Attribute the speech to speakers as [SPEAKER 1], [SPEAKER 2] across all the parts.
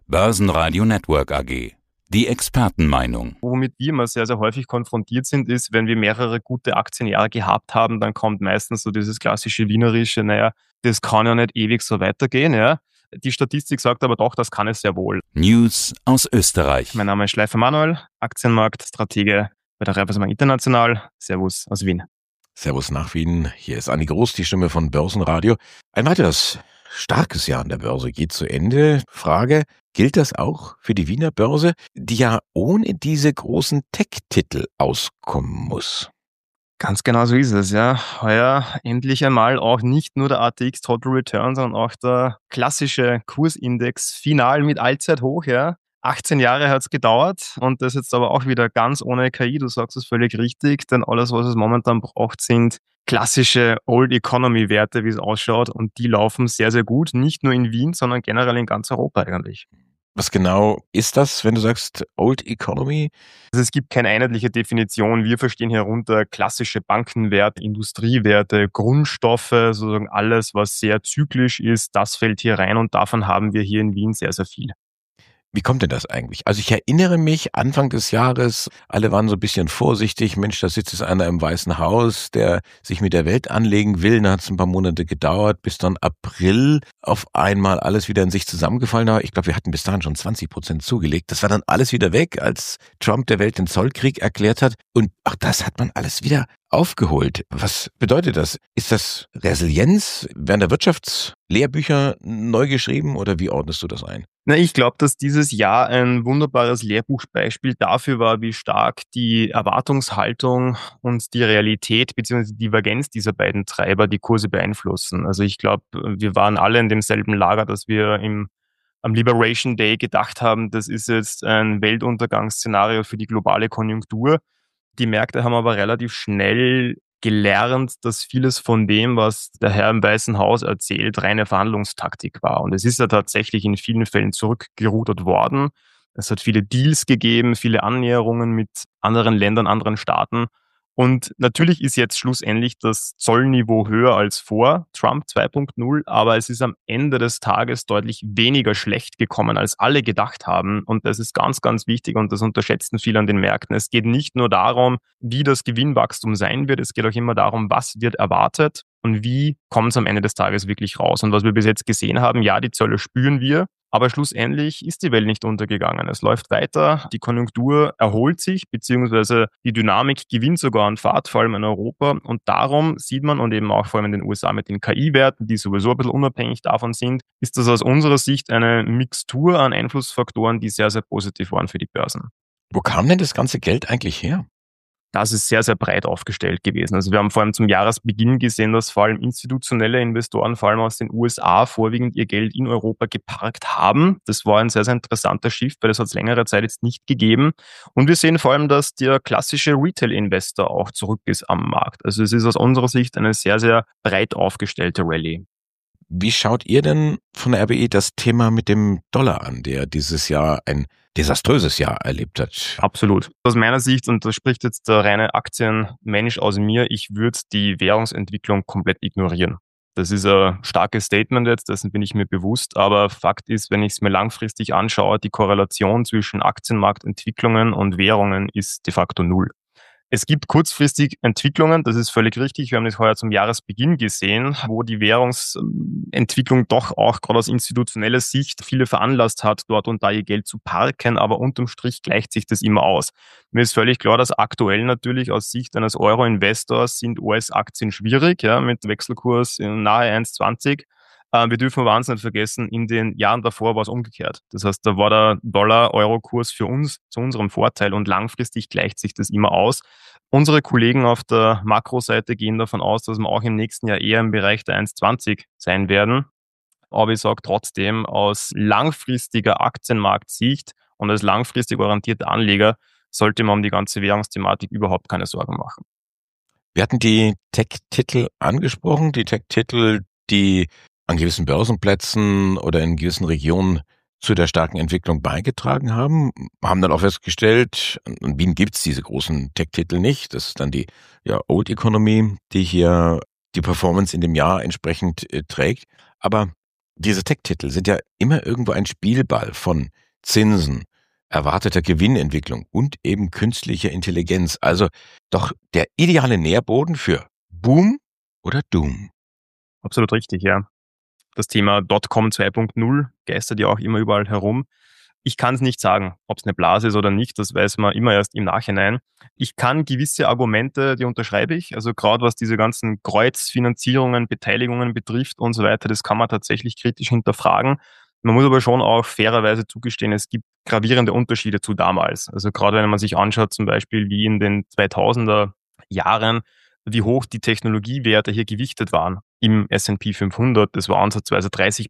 [SPEAKER 1] Börsenradio Network AG. Die Expertenmeinung.
[SPEAKER 2] Womit wir immer sehr, sehr häufig konfrontiert sind, ist, wenn wir mehrere gute Aktienjahre gehabt haben, dann kommt meistens so dieses klassische wienerische, das kann ja nicht ewig so weitergehen. Ja. Die Statistik sagt aber doch, das kann es sehr wohl.
[SPEAKER 1] News aus Österreich.
[SPEAKER 2] Mein Name ist Schleifer Manuel, Aktienmarktstratege bei der Raiffeisen Bank International. Servus aus Wien.
[SPEAKER 3] Servus nach Wien. Hier ist Andi Groß, die Stimme von Börsenradio. Ein weiteres starkes Jahr an der Börse geht zu Ende. Frage, gilt das auch für die Wiener Börse, die ja ohne diese großen Tech-Titel auskommen muss?
[SPEAKER 2] Ganz genau so ist es, ja. Heuer endlich einmal auch nicht nur der ATX Total Return, sondern auch der klassische Kursindex final mit Allzeithoch, ja. 18 Jahre hat es gedauert und das jetzt aber auch wieder ganz ohne KI, du sagst es völlig richtig, denn alles, was es momentan braucht, sind klassische Old Economy Werte, wie es ausschaut, und die laufen sehr, sehr gut, nicht nur in Wien, sondern generell in ganz Europa eigentlich.
[SPEAKER 3] Was genau ist das, wenn du sagst Old Economy?
[SPEAKER 2] Also es gibt keine einheitliche Definition. Wir verstehen hierunter klassische Bankenwerte, Industriewerte, Grundstoffe, sozusagen alles, was sehr zyklisch ist, das fällt hier rein und davon haben wir hier in Wien sehr, sehr viel.
[SPEAKER 3] Wie kommt denn das eigentlich? Also ich erinnere mich, Anfang des Jahres, alle waren so ein bisschen vorsichtig. Mensch, da sitzt jetzt einer im Weißen Haus, der sich mit der Welt anlegen will. Dann hat es ein paar Monate gedauert, bis dann April auf einmal alles wieder in sich zusammengefallen war. Ich glaube, wir hatten bis dahin schon 20% zugelegt. Das war dann alles wieder weg, als Trump der Welt den Zollkrieg erklärt hat. Und auch das hat man alles wieder aufgeholt. Was bedeutet das? Ist das Resilienz? Werden da Wirtschaftslehrbücher neu geschrieben oder wie ordnest du das ein?
[SPEAKER 2] Ich glaube, dass dieses Jahr ein wunderbares Lehrbuchbeispiel dafür war, wie stark die Erwartungshaltung und die Realität bzw. die Divergenz dieser beiden Treiber die Kurse beeinflussen. Also ich glaube, wir waren alle in demselben Lager, dass wir am Liberation Day gedacht haben, das ist jetzt ein Weltuntergangsszenario für die globale Konjunktur. Die Märkte haben aber relativ schnell gelernt, dass vieles von dem, was der Herr im Weißen Haus erzählt, reine Verhandlungstaktik war. Und es ist ja tatsächlich in vielen Fällen zurückgerudert worden. Es hat viele Deals gegeben, viele Annäherungen mit anderen Ländern, anderen Staaten. Und natürlich ist jetzt schlussendlich das Zollniveau höher als vor Trump 2.0, aber es ist am Ende des Tages deutlich weniger schlecht gekommen, als alle gedacht haben. Und das ist ganz, ganz wichtig und das unterschätzen viele an den Märkten. Es geht nicht nur darum, wie das Gewinnwachstum sein wird, es geht auch immer darum, was wird erwartet und wie kommt es am Ende des Tages wirklich raus. Und was wir bis jetzt gesehen haben, ja, die Zölle spüren wir, aber schlussendlich ist die Welt nicht untergegangen. Es läuft weiter, die Konjunktur erholt sich, beziehungsweise die Dynamik gewinnt sogar an Fahrt, vor allem in Europa. Und darum sieht man, und eben auch vor allem in den USA mit den KI-Werten, die sowieso ein bisschen unabhängig davon sind, ist das aus unserer Sicht eine Mixtur an Einflussfaktoren, die sehr, sehr positiv waren für die Börsen.
[SPEAKER 3] Wo kam denn das ganze Geld eigentlich her?
[SPEAKER 2] Das ist sehr, sehr breit aufgestellt gewesen. Also wir haben vor allem zum Jahresbeginn gesehen, dass vor allem institutionelle Investoren, vor allem aus den USA, vorwiegend ihr Geld in Europa geparkt haben. Das war ein sehr, sehr interessanter Shift, weil das hat es längere Zeit jetzt nicht gegeben. Und wir sehen vor allem, dass der klassische Retail-Investor auch zurück ist am Markt. Also es ist aus unserer Sicht eine sehr, sehr breit aufgestellte Rallye.
[SPEAKER 3] Wie schaut ihr denn von der RBI das Thema mit dem Dollar an, der dieses Jahr ein desaströses Jahr erlebt hat?
[SPEAKER 2] Absolut. Aus meiner Sicht, und das spricht jetzt der reine Aktienmensch aus mir, ich würde die Währungsentwicklung komplett ignorieren. Das ist ein starkes Statement jetzt, dessen bin ich mir bewusst, aber Fakt ist, wenn ich es mir langfristig anschaue, die Korrelation zwischen Aktienmarktentwicklungen und Währungen ist de facto null. Es gibt kurzfristig Entwicklungen, das ist völlig richtig. Wir haben das heuer zum Jahresbeginn gesehen, wo die Währungsentwicklung doch auch gerade aus institutioneller Sicht viele veranlasst hat, dort und da ihr Geld zu parken, aber unterm Strich gleicht sich das immer aus. Mir ist völlig klar, dass aktuell natürlich aus Sicht eines Euro-Investors sind US-Aktien schwierig, ja, mit Wechselkurs in nahe 1,20. Wir dürfen wahnsinnig vergessen, in den Jahren davor war es umgekehrt. Das heißt, da war der Dollar-Euro-Kurs für uns zu unserem Vorteil und langfristig gleicht sich das immer aus. Unsere Kollegen auf der Makroseite gehen davon aus, dass wir auch im nächsten Jahr eher im Bereich der 1,20 sein werden. Aber ich sage trotzdem, aus langfristiger Aktienmarktsicht und als langfristig orientierter Anleger sollte man um die ganze Währungsthematik überhaupt keine Sorgen machen.
[SPEAKER 3] Wir hatten die Tech-Titel angesprochen, die Tech-Titel, die an gewissen Börsenplätzen oder in gewissen Regionen zu der starken Entwicklung beigetragen haben dann auch festgestellt, in Wien gibt's diese großen Tech-Titel nicht. Das ist dann die Old Economy, die hier die Performance in dem Jahr entsprechend trägt. Aber Diese Tech-Titel sind ja immer irgendwo ein Spielball von Zinsen, erwarteter Gewinnentwicklung und eben künstlicher Intelligenz. Also doch der ideale Nährboden für Boom oder Doom.
[SPEAKER 2] Absolut richtig, ja. Das Thema Dotcom 2.0 geistert ja auch immer überall herum. Ich kann es nicht sagen, ob es eine Blase ist oder nicht, das weiß man immer erst im Nachhinein. Ich kann gewisse Argumente, die unterschreibe ich, also gerade was diese ganzen Kreuzfinanzierungen, Beteiligungen betrifft und so weiter, das kann man tatsächlich kritisch hinterfragen. Man muss aber schon auch fairerweise zugestehen, es gibt gravierende Unterschiede zu damals. Also gerade wenn man sich anschaut, zum Beispiel wie in den 2000er Jahren, wie hoch die Technologiewerte hier gewichtet waren im S&P 500. Das war ansatzweise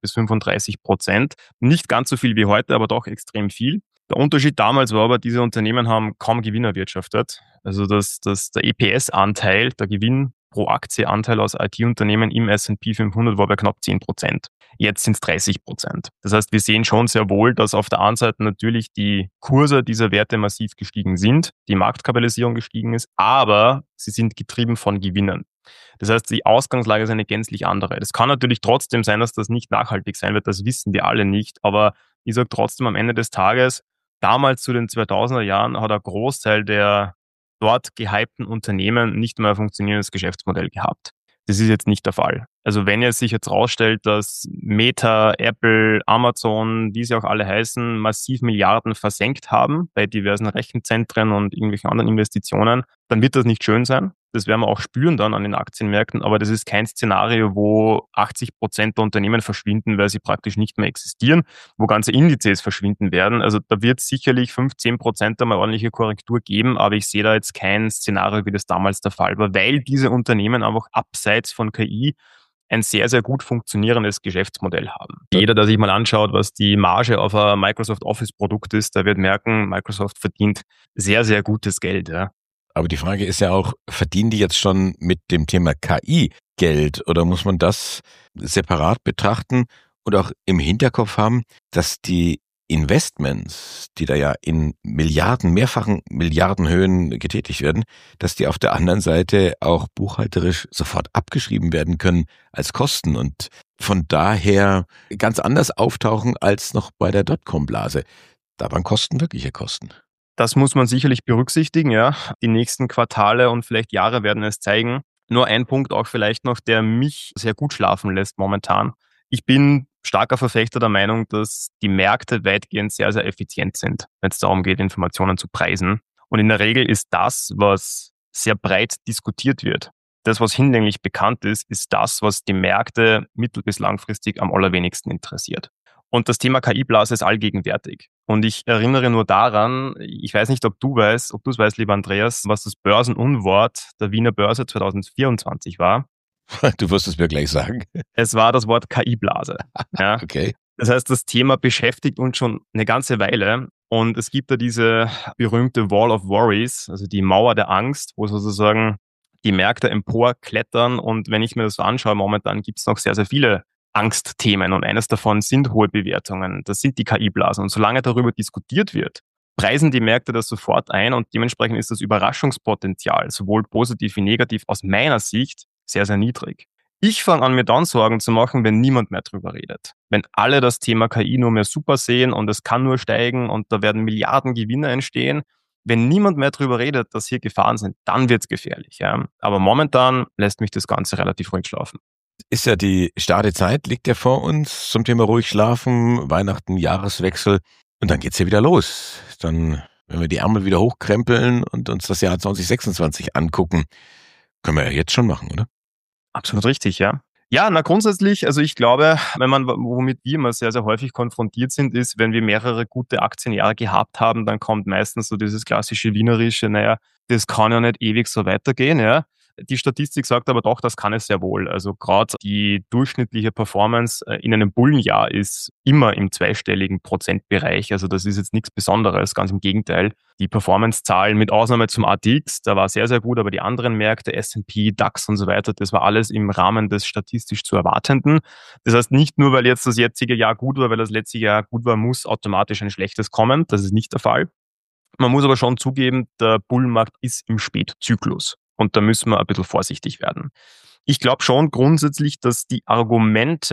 [SPEAKER 2] 30-35%. Nicht ganz so viel wie heute, aber doch extrem viel. Der Unterschied damals war aber, diese Unternehmen haben kaum Gewinn erwirtschaftet. Also der EPS-Anteil, der Gewinn pro Aktieanteil aus IT-Unternehmen im S&P 500 war bei knapp 10%. Jetzt sind es 30%. Das heißt, wir sehen schon sehr wohl, dass auf der einen Seite natürlich die Kurse dieser Werte massiv gestiegen sind, die Marktkapitalisierung gestiegen ist, aber sie sind getrieben von Gewinnen. Das heißt, die Ausgangslage ist eine gänzlich andere. Das kann natürlich trotzdem sein, dass das nicht nachhaltig sein wird, das wissen wir alle nicht, aber ich sage trotzdem am Ende des Tages, damals zu den 2000er Jahren hat ein Großteil der dort gehypten Unternehmen nicht mehr ein funktionierendes Geschäftsmodell gehabt. Das ist jetzt nicht der Fall. Also wenn es sich jetzt rausstellt, dass Meta, Apple, Amazon, wie sie auch alle heißen, massiv Milliarden versenkt haben bei diversen Rechenzentren und irgendwelchen anderen Investitionen, dann wird das nicht schön sein. Das werden wir auch spüren dann an den Aktienmärkten, aber das ist kein Szenario, wo 80% der Unternehmen verschwinden, weil sie praktisch nicht mehr existieren, wo ganze Indizes verschwinden werden. Also da wird es sicherlich 5-10% einmal ordentliche Korrektur geben, aber ich sehe da jetzt kein Szenario, wie das damals der Fall war, weil diese Unternehmen einfach abseits von KI ein sehr, sehr gut funktionierendes Geschäftsmodell haben. Jeder, der sich mal anschaut, was die Marge auf ein Microsoft Office-Produkt ist, der wird merken, Microsoft verdient sehr, sehr gutes Geld. Ja.
[SPEAKER 3] Aber die Frage ist ja auch, verdienen die jetzt schon mit dem Thema KI Geld oder muss man das separat betrachten und auch im Hinterkopf haben, dass die Investments, die da ja in mehrfachen Milliardenhöhen getätigt werden, dass die auf der anderen Seite auch buchhalterisch sofort abgeschrieben werden können als Kosten und von daher ganz anders auftauchen als noch bei der Dotcom-Blase. Da waren Kosten wirkliche Kosten.
[SPEAKER 2] Das muss man sicherlich berücksichtigen, ja. Die nächsten Quartale und vielleicht Jahre werden es zeigen. Nur ein Punkt auch vielleicht noch, der mich sehr gut schlafen lässt momentan. Ich bin starker Verfechter der Meinung, dass die Märkte weitgehend sehr, sehr effizient sind, wenn es darum geht, Informationen zu preisen. Und in der Regel ist das, was sehr breit diskutiert wird, das, was hinlänglich bekannt ist, ist das, was die Märkte mittel- bis langfristig am allerwenigsten interessiert. Und das Thema KI-Blase ist allgegenwärtig. Und ich erinnere nur daran, ich weiß nicht, ob du es weißt, lieber Andreas, was das Börsenunwort der Wiener Börse 2024 war.
[SPEAKER 3] Du wirst es mir gleich sagen.
[SPEAKER 2] Es war das Wort KI-Blase. Ja.
[SPEAKER 3] Okay.
[SPEAKER 2] Das heißt, das Thema beschäftigt uns schon eine ganze Weile. Und es gibt da diese berühmte Wall of Worries, also die Mauer der Angst, wo sozusagen die Märkte emporklettern. Und wenn ich mir das so anschaue, momentan gibt es noch sehr, sehr viele Angstthemen. Und eines davon sind hohe Bewertungen. Das sind die KI-Blasen. Und solange darüber diskutiert wird, preisen die Märkte das sofort ein. Und dementsprechend ist das Überraschungspotenzial, sowohl positiv wie negativ, aus meiner Sicht sehr, sehr niedrig. Ich fange an, mir dann Sorgen zu machen, wenn niemand mehr drüber redet. Wenn alle das Thema KI nur mehr super sehen und es kann nur steigen und da werden Milliarden Gewinne entstehen. Wenn niemand mehr drüber redet, dass hier Gefahren sind, dann wird's gefährlich. Ja. Aber momentan lässt mich das Ganze relativ ruhig schlafen.
[SPEAKER 3] Ist ja die Startezeit, liegt ja vor uns zum Thema ruhig schlafen, Weihnachten, Jahreswechsel und dann geht's ja wieder los. Dann, wenn wir die Ärmel wieder hochkrempeln und uns das Jahr 2026 angucken, können wir ja jetzt schon machen, oder?
[SPEAKER 2] Absolut richtig, ja. Ja, grundsätzlich, also ich glaube, womit wir immer sehr, sehr häufig konfrontiert sind, ist, wenn wir mehrere gute Aktienjahre gehabt haben, dann kommt meistens so dieses klassische Wienerische, naja, das kann ja nicht ewig so weitergehen, ja. Die Statistik sagt aber doch, das kann es sehr wohl. Also gerade die durchschnittliche Performance in einem Bullenjahr ist immer im zweistelligen Prozentbereich. Also das ist jetzt nichts Besonderes, ganz im Gegenteil. Die Performance-Zahlen mit Ausnahme zum ATX, da war sehr, sehr gut, aber die anderen Märkte, S&P, DAX und so weiter, das war alles im Rahmen des statistisch zu Erwartenden. Das heißt, nicht nur, weil jetzt das jetzige Jahr gut war, weil das letzte Jahr gut war, muss automatisch ein schlechtes kommen. Das ist nicht der Fall. Man muss aber schon zugeben, der Bullenmarkt ist im Spätzyklus. Und da müssen wir ein bisschen vorsichtig werden. Ich glaube schon grundsätzlich, dass die Argumente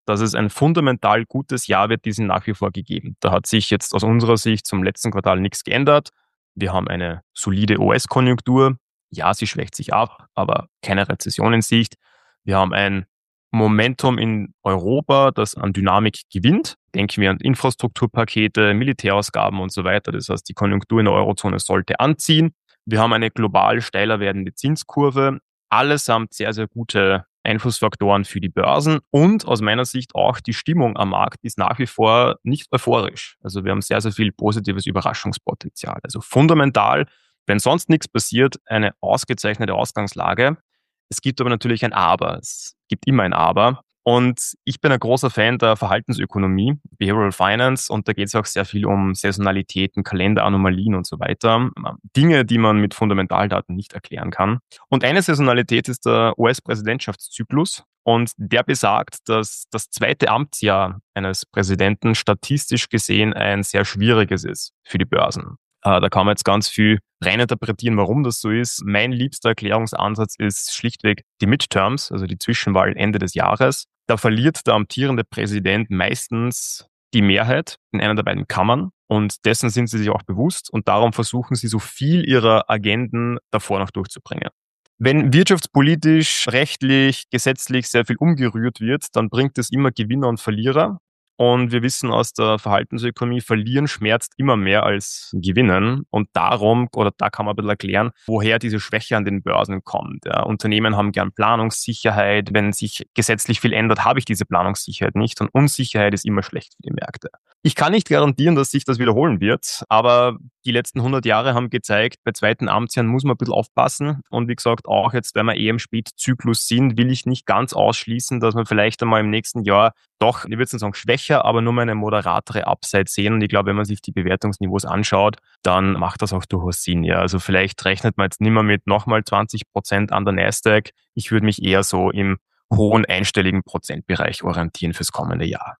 [SPEAKER 2] dass es ein fundamental gutes Jahr wird, die sind nach wie vor gegeben. Da hat sich jetzt aus unserer Sicht zum letzten Quartal nichts geändert. Wir haben eine solide US-Konjunktur. Ja, sie schwächt sich ab, aber keine Rezession in Sicht. Wir haben ein Momentum in Europa, das an Dynamik gewinnt. Denken wir an Infrastrukturpakete, Militärausgaben und so weiter. Das heißt, die Konjunktur in der Eurozone sollte anziehen. Wir haben eine global steiler werdende Zinskurve. Allesamt sehr, sehr gute Einflussfaktoren für die Börsen. Und aus meiner Sicht auch die Stimmung am Markt ist nach wie vor nicht euphorisch. Also wir haben sehr, sehr viel positives Überraschungspotenzial. Also fundamental, wenn sonst nichts passiert, eine ausgezeichnete Ausgangslage. Es gibt aber natürlich ein Aber. Es gibt immer ein Aber. Und ich bin ein großer Fan der Verhaltensökonomie, Behavioral Finance, und da geht es auch sehr viel um Saisonalitäten, Kalenderanomalien und so weiter. Dinge, die man mit Fundamentaldaten nicht erklären kann. Und eine Saisonalität ist der US-Präsidentschaftszyklus. Und der besagt, dass das zweite Amtsjahr eines Präsidenten statistisch gesehen ein sehr schwieriges ist für die Börsen. Da kann man jetzt ganz viel reininterpretieren, warum das so ist. Mein liebster Erklärungsansatz ist schlichtweg die Midterms, also die Zwischenwahl Ende des Jahres. Da verliert der amtierende Präsident meistens die Mehrheit in einer der beiden Kammern und dessen sind sie sich auch bewusst und darum versuchen sie so viel ihrer Agenden davor noch durchzubringen. Wenn wirtschaftspolitisch, rechtlich, gesetzlich sehr viel umgerührt wird, dann bringt es immer Gewinner und Verlierer. Und wir wissen aus der Verhaltensökonomie, verlieren schmerzt immer mehr als gewinnen. Und darum, oder da kann man ein bisschen erklären, woher diese Schwäche an den Börsen kommt. Ja, Unternehmen haben gern Planungssicherheit. Wenn sich gesetzlich viel ändert, habe ich diese Planungssicherheit nicht. Und Unsicherheit ist immer schlecht für die Märkte. Ich kann nicht garantieren, dass sich das wiederholen wird, aber die letzten 100 Jahre haben gezeigt, bei zweiten Amtsjahren muss man ein bisschen aufpassen. Und wie gesagt, auch jetzt, wenn wir im Spätzyklus sind, will ich nicht ganz ausschließen, dass wir vielleicht einmal im nächsten Jahr doch, ich würde nicht sagen schwächer, aber nur mal eine moderatere Upside sehen. Und ich glaube, wenn man sich die Bewertungsniveaus anschaut, dann macht das auch durchaus Sinn. Ja, also vielleicht rechnet man jetzt nicht mehr mit nochmal 20% an der Nasdaq. Ich würde mich eher so im hohen einstelligen Prozentbereich orientieren fürs kommende Jahr.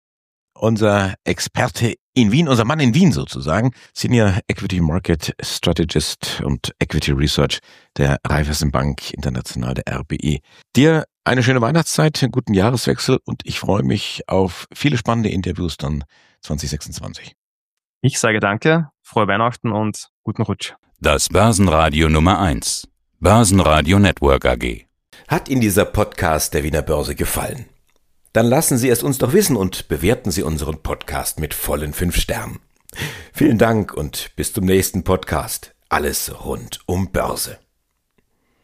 [SPEAKER 3] Unser Experte in Wien, unser Mann in Wien sozusagen, Senior Equity Market Strategist und Equity Research der Raiffeisenbank International, der RBI. Dir eine schöne Weihnachtszeit, einen guten Jahreswechsel und ich freue mich auf viele spannende Interviews dann 2026.
[SPEAKER 2] Ich sage danke, frohe Weihnachten und guten Rutsch.
[SPEAKER 1] Das Börsenradio Nummer 1. Börsenradio Network AG.
[SPEAKER 4] Hat Ihnen dieser Podcast der Wiener Börse gefallen? Dann lassen Sie es uns doch wissen und bewerten Sie unseren Podcast mit vollen 5 Sternen. Vielen Dank und bis zum nächsten Podcast. Alles rund um Börse.